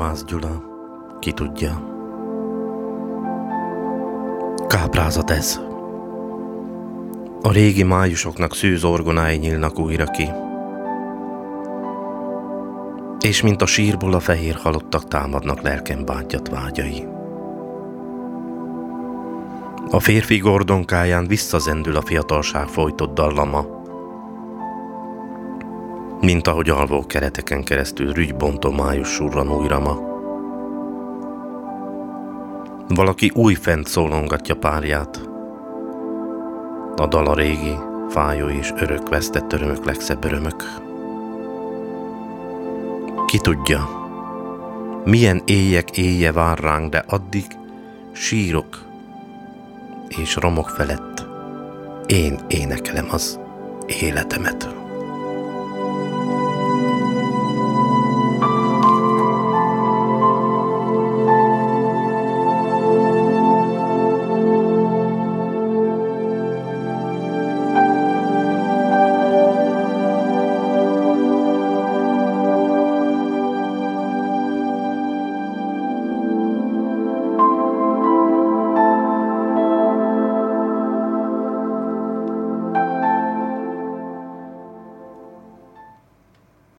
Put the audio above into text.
Halász Gyula, ki tudja. Káprázat ez. A régi májusoknak szűz orgonái nyílnak újra ki. És mint a sírból a fehér halottak támadnak lelkem bántyat vágyai. A férfi gordonkáján visszazendül a fiatalság folytott dallama, mint ahogy alvó kereteken keresztül rügybontó május surran újra ma. Valaki újfent szólongatja párját, a dal a régi, fájó és örök vesztett örömök legszebb örömök. Ki tudja, milyen éjek éje vár ránk, de addig sírok és romok felett én énekelem az életemet.